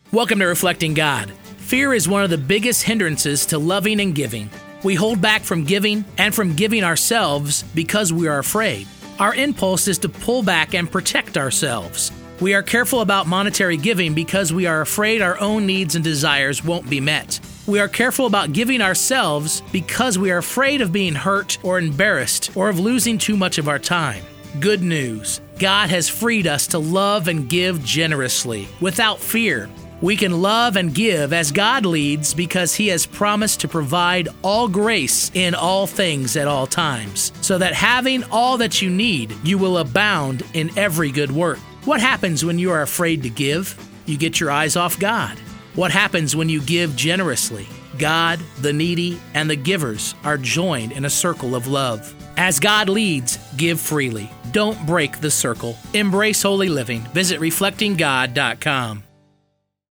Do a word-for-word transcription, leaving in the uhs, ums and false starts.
Welcome to Reflecting God. Fear is one of the biggest hindrances to loving and giving. We hold back from giving and from giving ourselves because we are afraid. Our impulse is to pull back and protect ourselves. We are careful about monetary giving because we are afraid our own needs and desires won't be met. We are careful about giving ourselves because we are afraid of being hurt or embarrassed or of losing too much of our time. Good news. God has freed us to love and give generously, without fear. We can love and give as God leads because He has promised to provide all grace in all things at all times, so that having all that you need, you will abound in every good work. What happens when you are afraid to give? You get your eyes off God. What happens when you give generously? God, the needy, and the givers are joined in a circle of love. As God leads, give freely. Don't break the circle. Embrace holy living. Visit reflecting god dot com.